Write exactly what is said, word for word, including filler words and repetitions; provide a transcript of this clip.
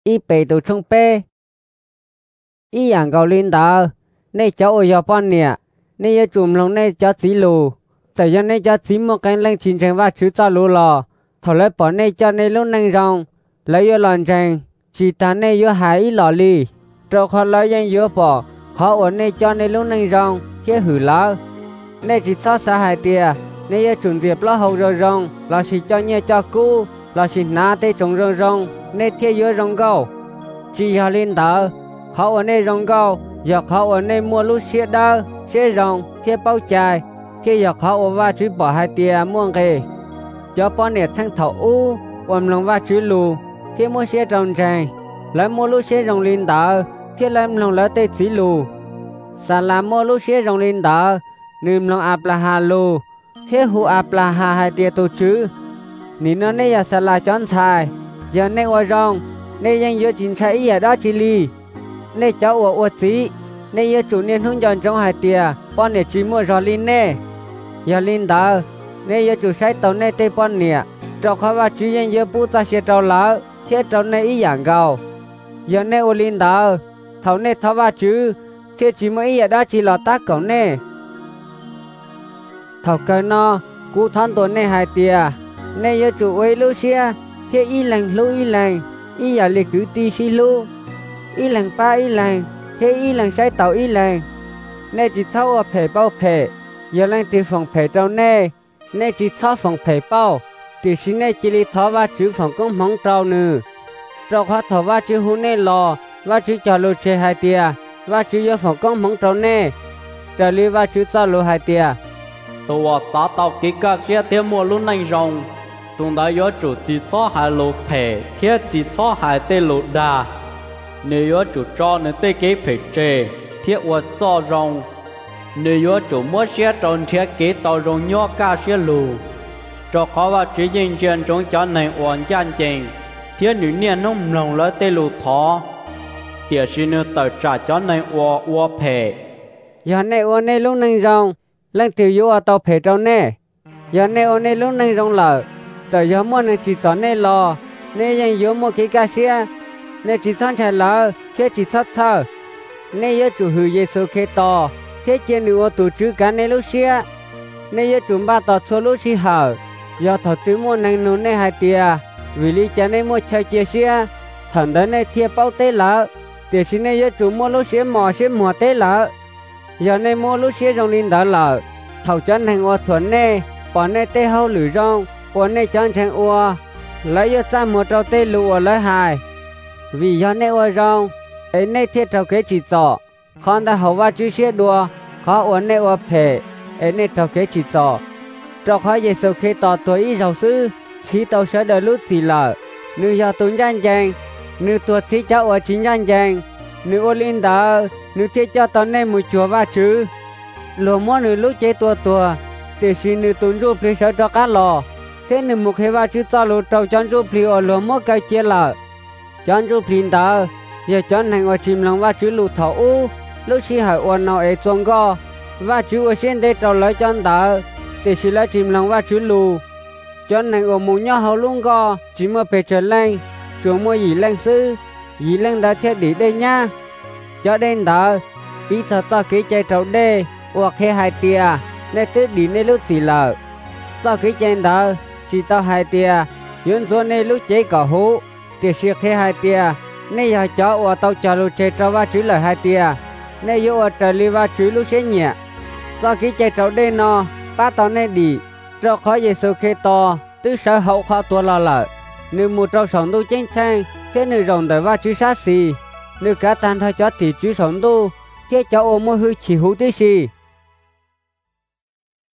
y bề tụ trong bê y dạng cầu linh đạo nay cháu ở giờ bọn nè nay giờ chùm lòng nay cháu chỉ lù giờ giờ nay cháu chỉ một cái lăng chín trăm và chữ cho lù lò thầu lấy bỏ nay cho nay lúc năng rong lấy giờ lòn trang chỉ ta nay giờ hái lò lì rồi họ lấy danh giờ bỏ họ ở nay cho nay lúc năng rong kia hử lỡ nay chỉ cho xã hải tiề nay giờ chuẩn diệp lo hậu rồi rong lo chỉ cho nhẹ cho cũ lo chỉ ná tê trồng rong rong nay thiê giờ rong gạo chỉ họ lên tờ họ ở nay rong gạo giờ họ ở nay mua lúc xe đơ xe rong thiê bao chài thiê giờ họ ở va chữ bỏ hải tiề muông kề cho bọn nè sang thầu u ôm lòng va chữ lù thiê mua xe trồng tràng lấy mua lúc xe rong lên tờ thiê làm lòng lấy tê chỉ lù sa làm mua lúc xe rong lên tờ nìm lòng áp là hà lù thế hù áp là hà hai tia tổ chứ ní nó này giờ sa là chọn xài giờ này ở rong nàyยังอยู่chính trái ý ở đó chỉ li này cháu ở ở chỉ này giờ chủ niên hướng dẫn trong hai tia bọn này chỉ mua rồi linh nè giờ linh đó này giờ chủ sai tàu này tây bọn nè trong khó và chủยังgiờ bút ra xe trâu lỡ thế trâu này ý dạng gạo giờ này ở linh đó thầu này thầu và chứ thế chỉ mới ý ở đó chỉ là tác cổng nè thầu cơ nó cú thon tuần này hai tia này giờ chủ ấy lưu xe thế y lành lưu y lành y giờ liệt cứ ti xí lưu y lành ba y lành thế y lành sai tàu y lành này chỉ sau ở phê bao phê giờ lành từ phòng phê trâu nè này chỉ sau phòng phê bao từ xin này chỉ li thọ và chữ phòng công mong trâu nữa trâu khó thọ và chữ hú nè lò và chữ cho lưu chơi hai tia và chữ giờ phòng công mong trâu nè trở li và chữ cho lưu hai tia tôi xã tàu kỹ cả xe theo mua luôn này rong tôi đã có chủ chỉ cho hai lô phê thiết chỉ cho hai tê lô đà nếu có chủ cho nên tê kế phê chê thiết vật cho rong nếu có chủ mua xe tròn thiết kế tàu rong nhỏ cả xe lù cho khó và chỉ nhìn trên trong cho này ổn gian trình thiết nữ niên nông lòng lấy tê lô thó tiệt xin nữ tờ trả cho này ổn ổn phê giờ này ổn này lúc này rong lần tiêu yếu ở tàu phê trâu nè giờ này ổn này lúc này rong lợ giờ giờ mua này chỉ chọn này lò nàyยังyếu mua cái cá xe này chỉ chọn chạy lợ thế chỉ chọn chờ này yếu chủ hư Giêsu kê to thế trên nữa tổ chức cả này lúc xe này yếu chủ ba tọt số lúc xí hở giờ thọ tứ mua năng nấu này hai tia vì lý cha này mua chơi chia xe thần đến này thiệp bao tê lợ tiền xin này yếu chủ mua lúc xe mò xe mò tê lợ giờ này mua lúc xe trong linh đỡ lợ thầu chân hành ô thuần nè bỏ nè tê hâu lử rong ô nè chân chẳng ô lấy cho cha một trâu tê lụ lấy hài vì giờ nè ô rong ấy nè thiết trâu kế chỉ trọ con ta hậu va chữ xe đùa khó ô nè ô phê ấy nè trâu kế chỉ trọ trâu khó dễ sâu khê tỏ tuổi ý giàu sư chỉ tàu sẽ đợi lúc gì lợ nữ giờ tốn gian chàng nữ tuột chỉ cháu ở chính gian chàng nữ ô linh đỡ nữ thiết cho tao nè một chùa va chữ lùa mua nữ lúc chế tua tua để xin nữ tốn rụp lý sở cho cá lò thế nữ một hệ va chữ cho lùa trâu chọn rụp lý ở lùa mua cây chia lợ chọn rụp lý đỡ giờ chọn hành ở chìm lòng va chữ lù thảo u lúc xí hỏi ổn nào ấy chuông go va chữ ở trên đây trâu lấy chọn đỡ để xin lấy chìm lòng va chữ lù chọn hành ở mù nhỏ hậu luôn go chỉ mua bề trở lên chuông mua gì lên sư gì lên đã thiết đi đây nha cho đến đó bí thật cho cái chạy trâu đê hoặc hệ hai tia nên tức đi nên lúc gì lợ cho cái chạy đó chỉ tao hai tia yun số nên lúc chế cả hú thì siết hệ hai tia nên giờ cho ở tao cho lúc chạy trâu và chữ lời hai tia nên yêu ở trời li và chữ lúc chế nhẹ cho cái chạy trâu đê nó ba tao nên đi cho khó về sự khê to tức sở hậu khoa tua lo lợ nếu một trâu sống tu chênh chang thế nếu rồng đời và chữ sát xì nếu cả tan thôi cho thì chữ sống tu thế cho ô môi hư chỉ hú tí xì